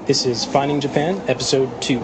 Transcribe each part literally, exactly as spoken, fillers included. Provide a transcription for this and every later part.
This is Finding Japan, Episode two.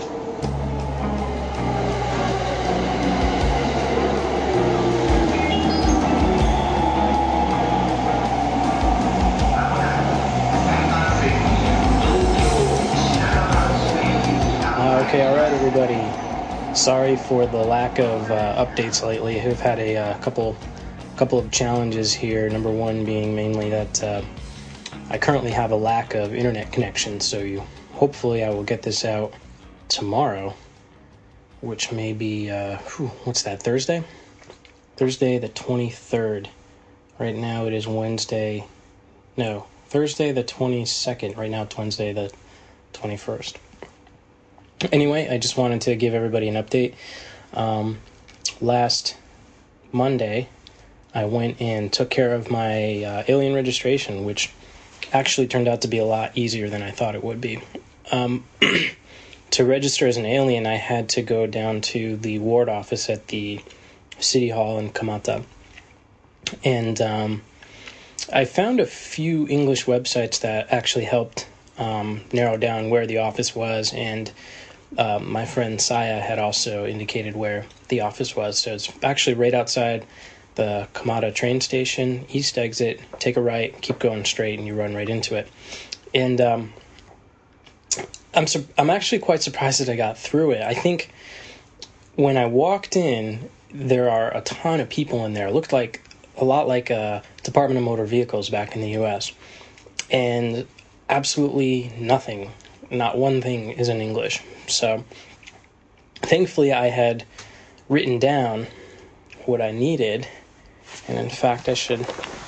Okay, alright everybody. Sorry for the lack of uh, updates lately. I've had a uh, couple couple of challenges here. Number one being mainly that uh, I currently have a lack of internet connection, so you hopefully I will get this out tomorrow, which may be, uh, whew, what's that, Thursday? Thursday the twenty-third. Right now it is Wednesday, no, Thursday the twenty-second. Right now it's Wednesday the twenty-first. Anyway, I just wanted to give everybody an update. Um, last Monday, I went and took care of my uh, alien registration, which actually turned out to be a lot easier than I thought it would be. Um, to register as an alien, I had to go down to the ward office at the city hall in Kamata. And um, I found a few English websites that actually helped um, narrow down where the office was, and uh, my friend Saya had also indicated where the office was. So it's actually right outside the Kamata train station, east exit, take a right, keep going straight, and you run right into it. And um, I'm su- I'm actually quite surprised that I got through it. I think when I walked in, there are a ton of people in there. It looked like a lot like a Department of Motor Vehicles back in the U S And absolutely nothing, not one thing is in English. So thankfully I had written down what I needed. And in fact, I should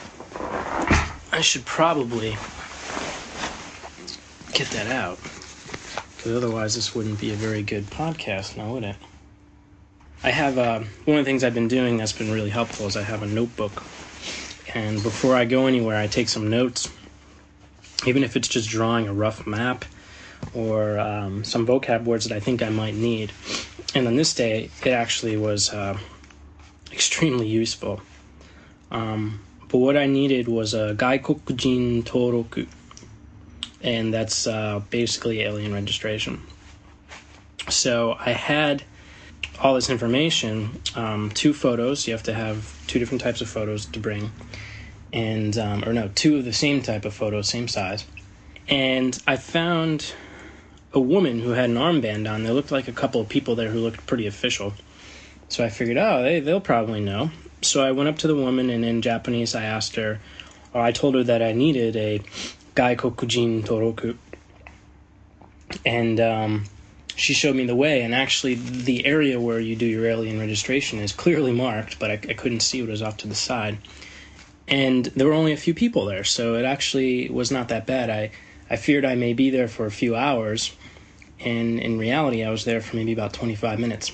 I should probably get that out, because otherwise this wouldn't be a very good podcast now, would it? I have, uh, one of the things I've been doing that's been really helpful is I have a notebook. And before I go anywhere, I take some notes, even if it's just drawing a rough map or um, some vocab words that I think I might need. And on this day, it actually was uh, extremely useful. Um, but what I needed was a Gaikokujin Toroku, and that's uh, basically alien registration. So I had all this information, um, two photos. You have to have two different types of photos to bring, and um, or no, two of the same type of photos, same size. And I found a woman who had an armband on. There looked like a couple of people there who looked pretty official. So I figured, oh, they, they'll probably know. So I went up to the woman, and in Japanese I asked her, or I told her that I needed a Gaikokujin Toroku. And um, she showed me the way, and actually the area where you do your alien registration is clearly marked, but I, I couldn't see what was off to the side. And there were only a few people there, so it actually was not that bad. I, I feared I may be there for a few hours, and in reality I was there for maybe about twenty-five minutes.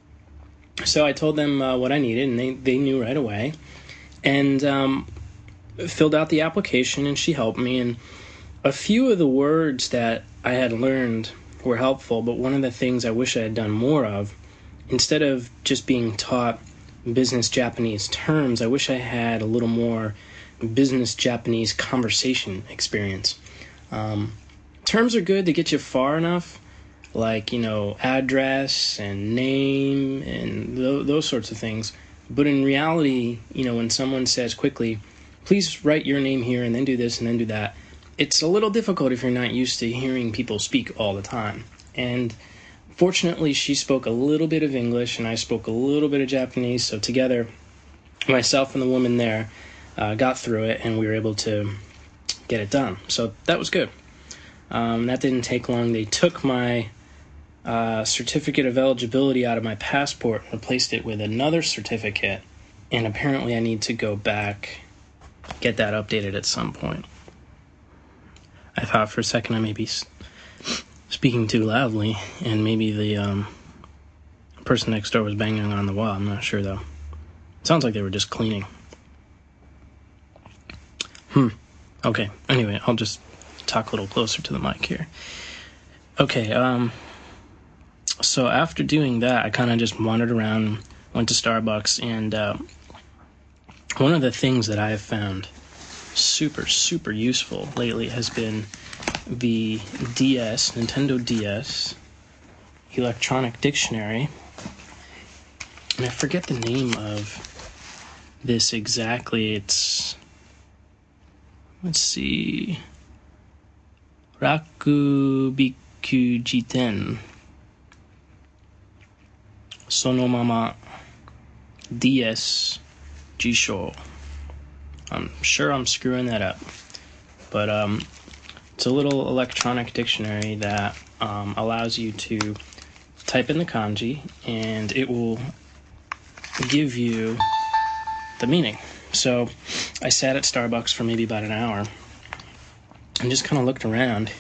So I told them uh, what I needed, and they, they knew right away, and um, filled out the application, and she helped me. And a few of the words that I had learned were helpful, but one of the things I wish I had done more of, instead of just being taught business Japanese terms, I wish I had a little more business Japanese conversation experience. Um, terms are good to get you far enough, like, you know, address and name and th- those sorts of things. But in reality, you know, when someone says quickly, please write your name here and then do this and then do that, it's a little difficult if you're not used to hearing people speak all the time. And fortunately, she spoke a little bit of English and I spoke a little bit of Japanese, so together, myself and the woman there uh, got through it, and we were able to get it done. So that was good. Um, that didn't take long. They took my Uh, certificate of eligibility out of my passport, replaced it with another certificate, and apparently I need to go back, get that updated at some point. I thought for a second I may be s- speaking too loudly, and maybe the um, person next door was banging on the wall. I'm not sure, though. It sounds like they were just cleaning. Hmm. Okay, anyway, I'll just talk a little closer to the mic here. Okay, um... So after doing that, I kind of just wandered around, went to Starbucks, and uh, one of the things that I have found super, super useful lately has been the D S, Nintendo D S, Electronic Dictionary. And I forget the name of this exactly. It's, let's see, Rakubiku Jiten. Sonomama D S Jisho. I'm sure I'm screwing that up. But um, it's a little electronic dictionary that um, allows you to type in the kanji, and it will give you the meaning. So I sat at Starbucks for maybe about an hour and just kind of looked around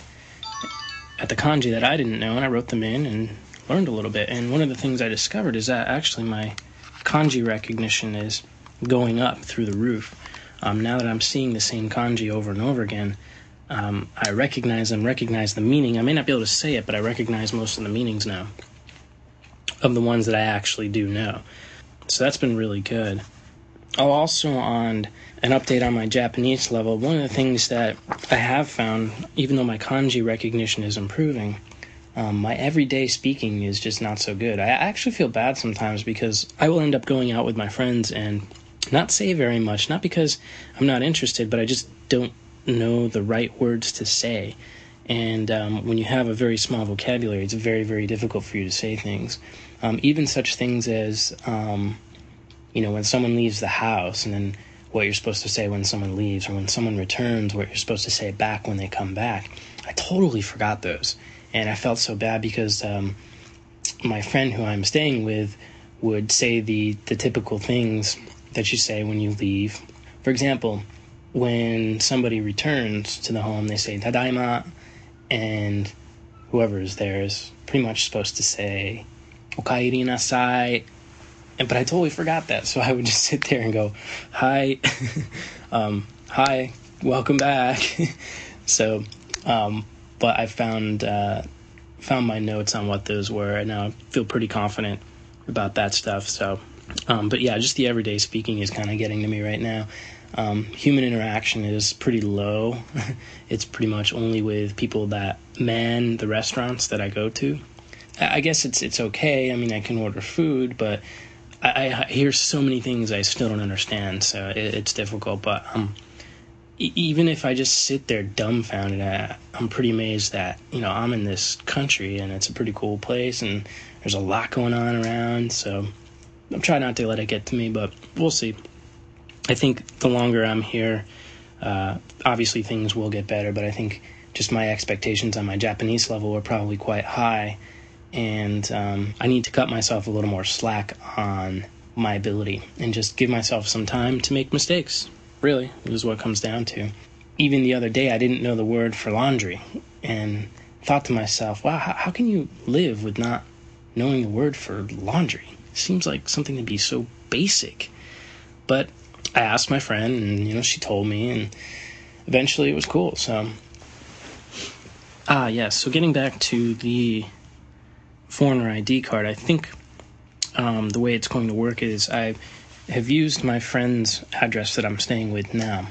at the kanji that I didn't know, and I wrote them in and learned a little bit. And one of the things I discovered is that actually my kanji recognition is going up through the roof. Um, now that I'm seeing the same kanji over and over again, um, I recognize them, recognize the meaning. I may not be able to say it, but I recognize most of the meanings now of the ones that I actually do know. So that's been really good. Oh, also on an update on my Japanese level, one of the things that I have found, even though my kanji recognition is improving, um, my everyday speaking is just not so good. I actually feel bad sometimes because I will end up going out with my friends and not say very much, not because I'm not interested, but I just don't know the right words to say. And um, when you have a very small vocabulary, it's very, very difficult for you to say things. Um, even such things as, um, you know, when someone leaves the house, and then what you're supposed to say when someone leaves, or when someone returns, what you're supposed to say back when they come back. I totally forgot those. And I felt so bad because um, my friend who I'm staying with would say the, the typical things that you say when you leave. For example, when somebody returns to the home, they say tadaima, and whoever is there is pretty much supposed to say okaeri nasai. And but I totally forgot that, so I would just sit there and go, hi, um, hi, welcome back. so, um, but I found uh, found my notes on what those were, and now I feel pretty confident about that stuff. So, um, but yeah, just the everyday speaking is kind of getting to me right now. Um, human interaction is pretty low. It's pretty much only with people that man the restaurants that I go to. I guess it's it's okay. I mean, I can order food, but I, I hear so many things I still don't understand, so it, it's difficult. But um, e- even if I just sit there dumbfounded, I, I'm pretty amazed that, you know, I'm in this country and it's a pretty cool place and there's a lot going on around. So I'm trying not to let it get to me, but we'll see. I think the longer I'm here, uh, obviously things will get better, but I think just my expectations on my Japanese level are probably quite high. And um, I need to cut myself a little more slack on my ability and just give myself some time to make mistakes. Really, is what it comes down to. Even the other day, I didn't know the word for laundry and thought to myself, wow, how, how can you live with not knowing the word for laundry? It seems like something to be so basic. But I asked my friend, and, you know, she told me, and eventually it was cool. So, ah, yes, so getting back to the foreigner I D card, I think um, the way it's going to work is I have used my friend's address that I'm staying with now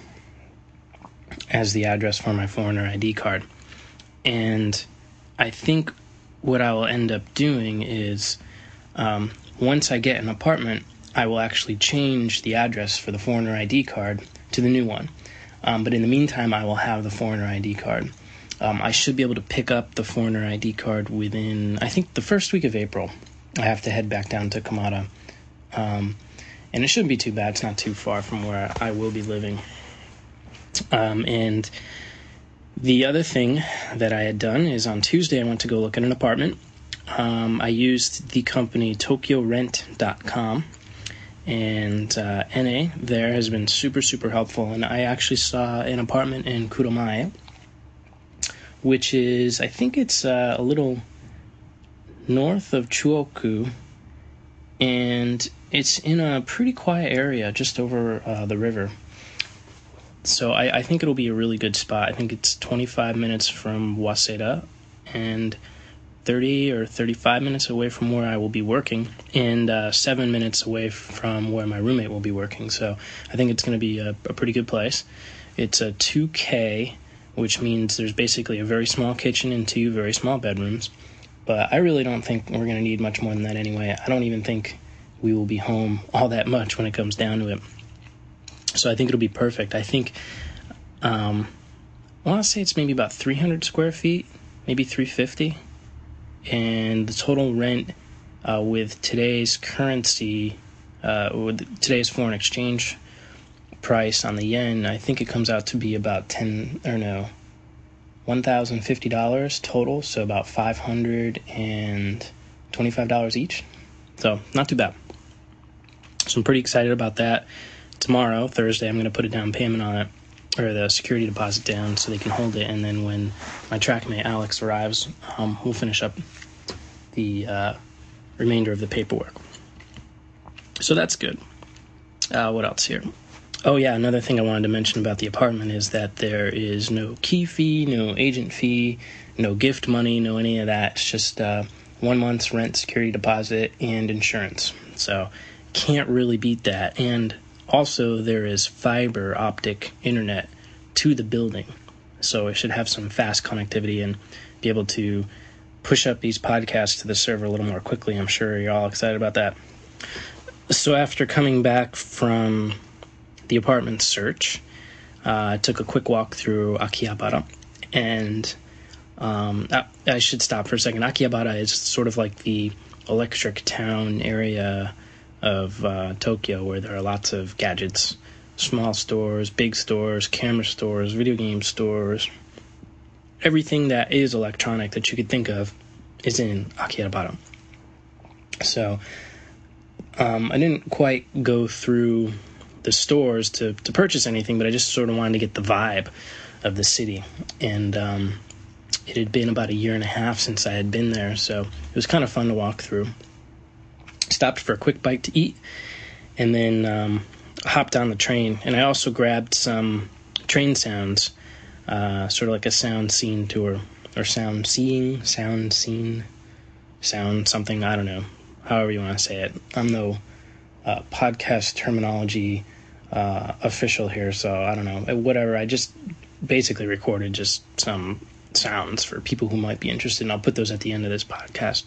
as the address for my foreigner I D card. And I think what I will end up doing is um, once I get an apartment, I will actually change the address for the foreigner I D card to the new one. Um, but in the meantime, I will have the foreigner I D card. Um, I should be able to pick up the foreigner I D card within, I think, the first week of April. I have to head back down to Kamata. Um, and it shouldn't be too bad. It's not too far from where I will be living. Um, and the other thing that I had done is on Tuesday I went to go look at an apartment. Um, I used the company Tokyo Rent dot com. And uh, N A there has been super, super helpful. And I actually saw an apartment in Kuromae, which is, I think it's uh, a little north of Chuoku, and it's in a pretty quiet area just over uh, the river. So I, I think it'll be a really good spot. I think it's twenty-five minutes from Waseda and thirty or thirty-five minutes away from where I will be working, and uh, seven minutes away from where my roommate will be working. So I think it's going to be a, a pretty good place. It's a two K, which means there's basically a very small kitchen and two very small bedrooms. But I really don't think we're going to need much more than that anyway. I don't even think we will be home all that much when it comes down to it. So I think it'll be perfect. I think, um, I want to say it's maybe about three hundred square feet, maybe three fifty. And the total rent uh, with today's currency, uh, with today's foreign exchange price on the yen, I think it comes out to be about ten, or no, one thousand fifty dollars total, so about five hundred twenty-five dollars each. So not too bad. So I'm pretty excited about that. Tomorrow, Thursday, I'm going to put a down payment on it, or the security deposit down, so they can hold it, and then when my trackmate Alex arrives, um, we'll finish up the uh, remainder of the paperwork. So that's good. Uh, what else here? Oh yeah, another thing I wanted to mention about the apartment is that there is no key fee, no agent fee, no gift money, no any of that. It's just uh, one month's rent, security deposit, and insurance. So can't really beat that. And also there is fiber optic internet to the building. So it should have some fast connectivity and be able to push up these podcasts to the server a little more quickly. I'm sure you're all excited about that. So after coming back from the apartment search, uh, I took a quick walk through Akihabara, and um, I, I should stop for a second. Akihabara is sort of like the electric town area of uh, Tokyo, where there are lots of gadgets, small stores, big stores, camera stores, video game stores. Everything that is electronic that you could think of is in Akihabara. So um, I didn't quite go through the stores to, to purchase anything, but I just sort of wanted to get the vibe of the city. And um, it had been about a year and a half since I had been there, so it was kind of fun to walk through. Stopped for a quick bite to eat, and then um, hopped on the train. And I also grabbed some train sounds, uh, sort of like a sound scene tour, or sound seeing, sound scene, sound something, I don't know, however you want to say it. I'm no uh, podcast terminology uh, official here, so I don't know, whatever. I just basically recorded just some sounds for people who might be interested, and I'll put those at the end of this podcast.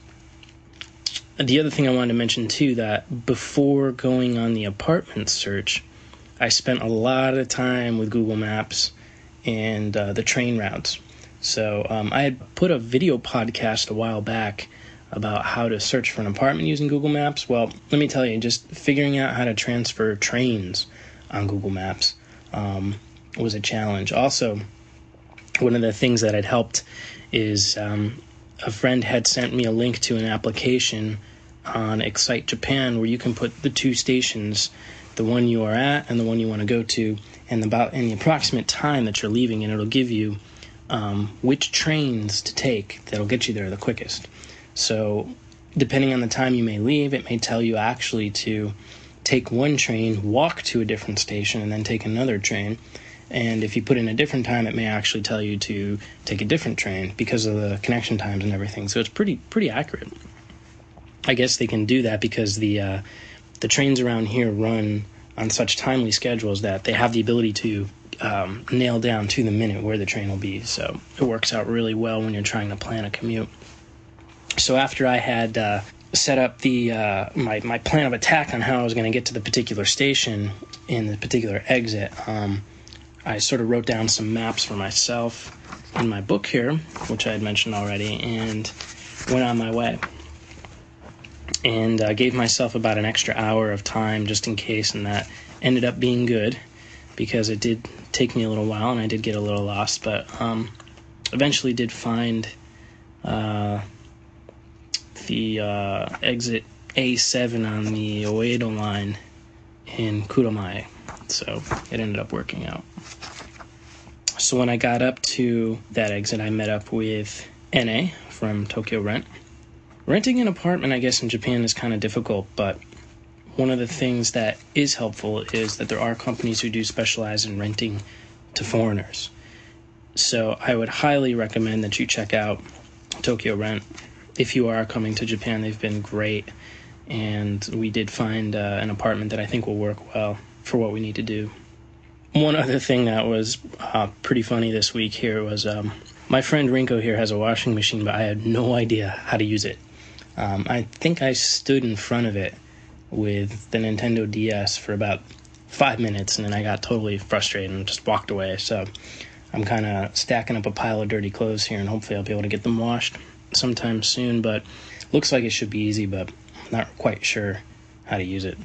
The other thing I wanted to mention, too, that before going on the apartment search, I spent a lot of time with Google Maps and uh, the train routes. So um, I had put a video podcast a while back about how to search for an apartment using Google Maps. Well, let me tell you, just figuring out how to transfer trains on Google Maps um, was a challenge. Also, one of the things that had helped is um, a friend had sent me a link to an application on Excite Japan where you can put the two stations, the one you are at and the one you want to go to, and about and the approximate time that you're leaving, and it'll give you um, which trains to take that'll get you there the quickest. So depending on the time you may leave, it may tell you actually to take one train, walk to a different station, and then take another train. And if you put in a different time, it may actually tell you to take a different train because of the connection times and everything. So it's pretty pretty accurate. I guess they can do that because the uh, the trains around here run on such timely schedules that they have the ability to um, nail down to the minute where the train will be. So it works out really well when you're trying to plan a commute. So after I had uh, set up the uh, my, my plan of attack on how I was going to get to the particular station in the particular exit, um, I sort of wrote down some maps for myself in my book here, which I had mentioned already, and went on my way. And uh, gave myself about an extra hour of time just in case, and that ended up being good because it did take me a little while and I did get a little lost, but um, eventually did find uh, the uh, exit A seven on the Oedo line in Kuromae, so it ended up working out. So when I got up to that exit, I met up with N A from Tokyo Rent. Renting an apartment, I guess, in Japan is kind of difficult, but one of the things that is helpful is that there are companies who do specialize in renting to foreigners. So I would highly recommend that you check out Tokyo Rent. If you are coming to Japan, they've been great, and we did find uh, an apartment that I think will work well for what we need to do. one other thing that was uh, pretty funny this week here was um, my friend Rinko here has a washing machine, but I had no idea how to use it. Um, I think I stood in front of it with the Nintendo D S for about five minutes, and then I got totally frustrated and just walked away. So I'm kind of stacking up a pile of dirty clothes here, and hopefully I'll be able to get them washed sometime soon. But looks like it should be easy, but I'm not quite sure how to use it.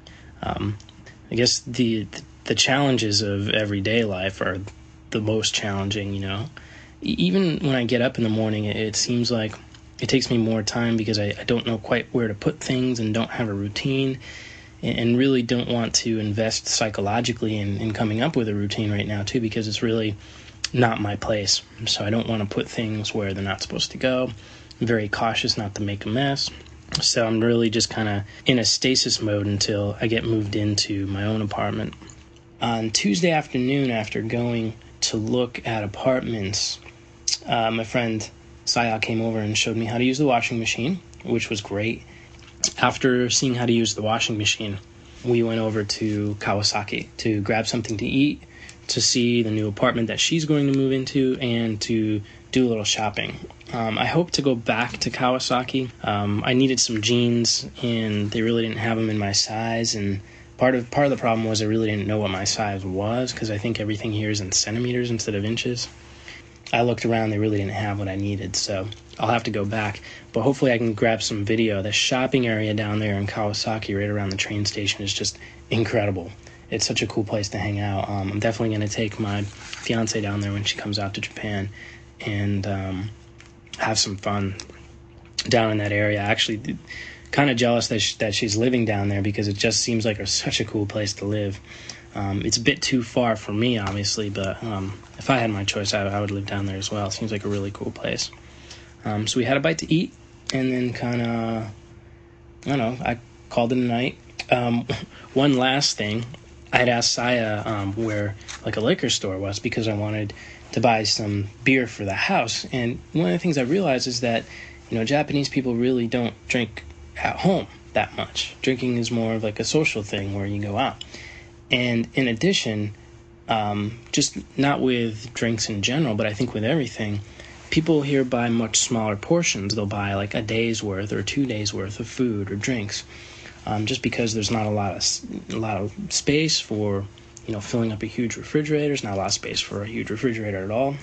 Um, I guess the the challenges of everyday life are the most challenging, you know. Even when I get up in the morning, it, it seems like it takes me more time because I, I don't know quite where to put things and don't have a routine, and, and really don't want to invest psychologically in, in coming up with a routine right now, too, because it's really not my place. So I don't want to put things where they're not supposed to go. I'm very cautious not to make a mess. So I'm really just kind of in a stasis mode until I get moved into my own apartment. On Tuesday afternoon, after going to look at apartments, uh, my friend Saya came over and showed me how to use the washing machine, which was great. After seeing how to use the washing machine, we went over to Kawasaki to grab something to eat, to see the new apartment that she's going to move into, and to do a little shopping. Um, I hope to go back to Kawasaki. Um, I needed some jeans, and they really didn't have them in my size, and part of part of the problem was I really didn't know what my size was, because I think everything here is in centimeters instead of inches. I looked around, they really didn't have what I needed, so I'll have to go back. But hopefully I can grab some video. The shopping area down there in Kawasaki, right around the train station, is just incredible. It's such a cool place to hang out. Um, I'm definitely going to take my fiance down there when she comes out to Japan and um, have some fun down in that area. Actually, kind of jealous that she, that she's living down there, because it just seems like a, such a cool place to live. Um, it's a bit too far for me, obviously, but um, if I had my choice, I, I would live down there as well. It seems like a really cool place. Um, so we had a bite to eat, and then kind of, I don't know, I called it a night. Um, one last thing, I had asked Saya um, where like a liquor store was, because I wanted to buy some beer for the house. And one of the things I realized is that, you know, Japanese people really don't drink at home that much. Drinking is more of like a social thing where you go out. And in addition, um, just not with drinks in general, but I think with everything, people here buy much smaller portions. They'll buy like a day's worth or two days worth of food or drinks, um, just because there's not a lot of a lot of space for, you know, filling up a huge refrigerator. There's not a lot of space for a huge refrigerator at all.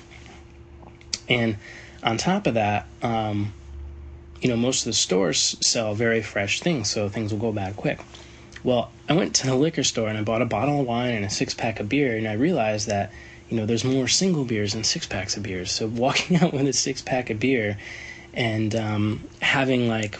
And on top of that, um, you know, most of the stores sell very fresh things, so things will go bad quick. Well, I went to the liquor store and I bought a bottle of wine and a six-pack of beer, and I realized that, you know, there's more single beers than six-packs of beers. So walking out with a six-pack of beer and um, having, like,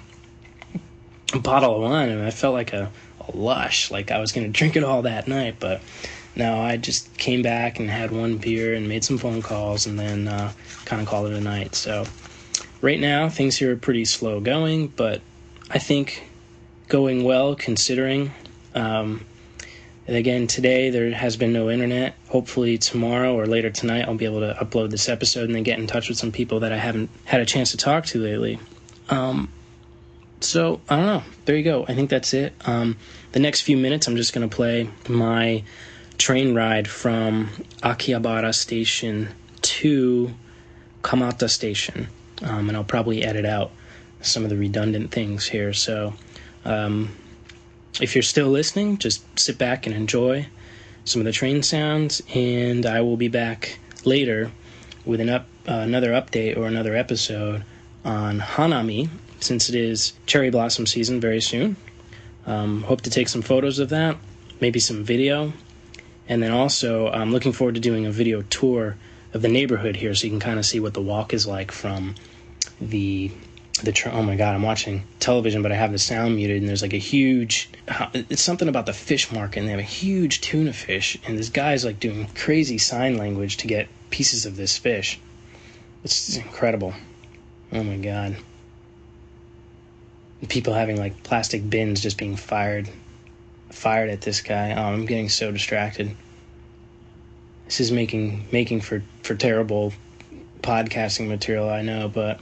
a bottle of wine, and I felt like a, a lush, like I was going to drink it all that night. But no, I just came back and had one beer and made some phone calls, and then uh, kind of called it a night. So right now, things here are pretty slow going, but I think going well, considering. Um, and again, today there has been no internet. Hopefully tomorrow or later tonight I'll be able to upload this episode and then get in touch with some people that I haven't had a chance to talk to lately. Um, so, I don't know. There you go. I think that's it. Um, the next few minutes I'm just going to play my train ride from Akihabara Station to Kamata Station. Um, and I'll probably edit out some of the redundant things here. So, um, if you're still listening, just sit back and enjoy some of the train sounds, and I will be back later with an up uh, another update or another episode on Hanami, since it is cherry blossom season very soon. Um, hope to take some photos of that, maybe some video, and then also I'm looking forward to doing a video tour of the neighborhood here, so you can kind of see what the walk is like from the the tra- oh my god, I'm watching television, but I have the sound muted, and there's like a huge, it's something about the fish market, and they have a huge tuna fish, and this guy's like doing crazy sign language to get pieces of this fish. It's incredible. Oh my god. People having like plastic bins just being fired fired at this guy. Oh, I'm getting so distracted. This is making making for, for terrible podcasting material, I know, but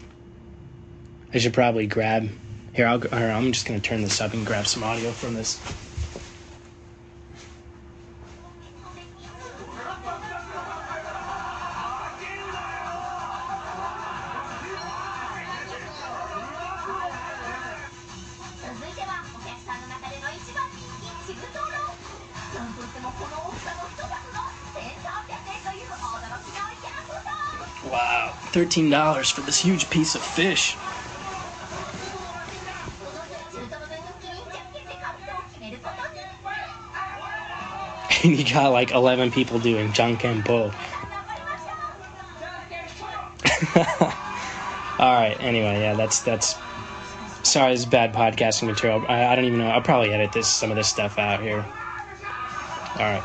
I should probably grab... Here, I'll, here, I'm just going to turn this up and grab some audio from this. thirteen dollars for this huge piece of fish. And you got like eleven people doing Jankenpo. Alright, anyway, yeah, that's, that's, sorry, it's bad podcasting material. I, I don't even know, I'll probably edit this, some of this stuff out here. Alright.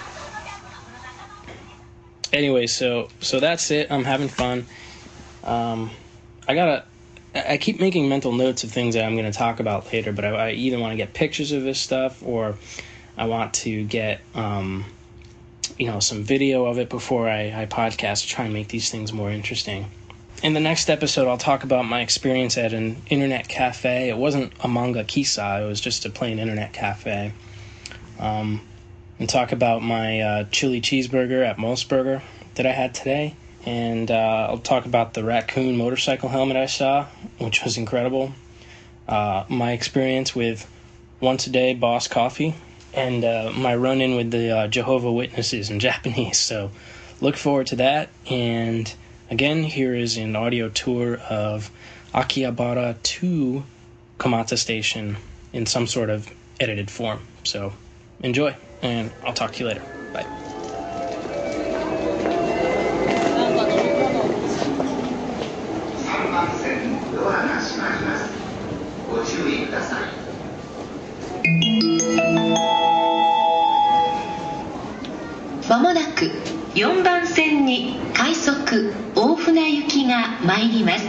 Anyway, so, so that's it, I'm having fun. Um, I gotta, I keep making mental notes of things that I'm gonna talk about later, but I, I either want to get pictures of this stuff, or I want to get, um, you know, some video of it before I, I podcast to try and make these things more interesting. In the next episode, I'll talk about my experience at an internet cafe. It wasn't a manga kisa, it was just a plain internet cafe. Um, and talk about my uh, chili cheeseburger at Mosburger that I had today. And uh, I'll talk about the raccoon motorcycle helmet I saw, which was incredible. Uh, my experience with Once a Day Boss Coffee. And uh, my run-in with the uh, Jehovah Witnesses in Japanese. So look forward to that. And again, here is an audio tour of Akihabara to Komata Station in some sort of edited form. So enjoy, and I'll talk to you later. Bye. まもなくよんばん線に快速大船行きが参ります。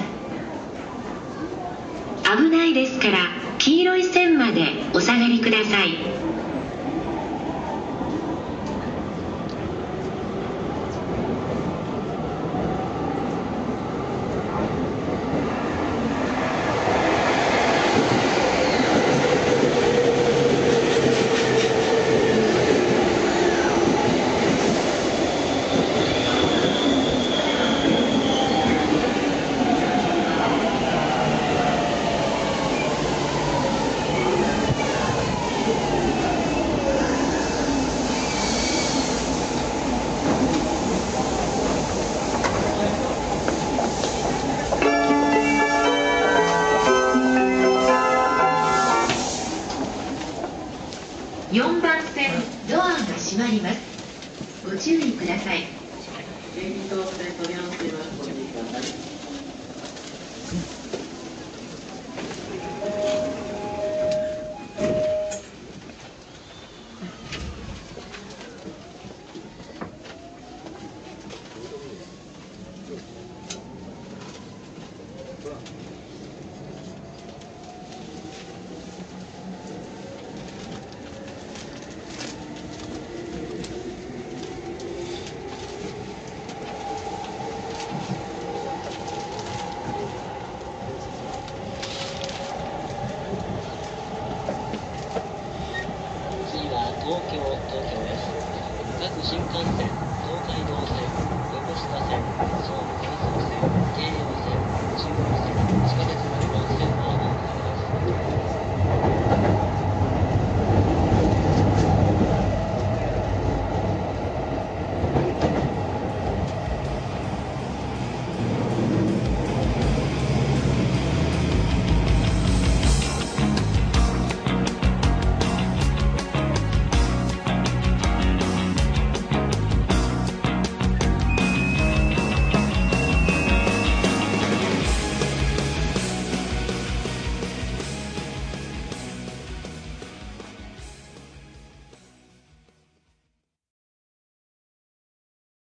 危ないですから黄色い線までお下がりください。よんばん線ドアが閉まります。ご注意ください。電気塔線取り合わせます。ご注意ください。東京、東京です。各新幹線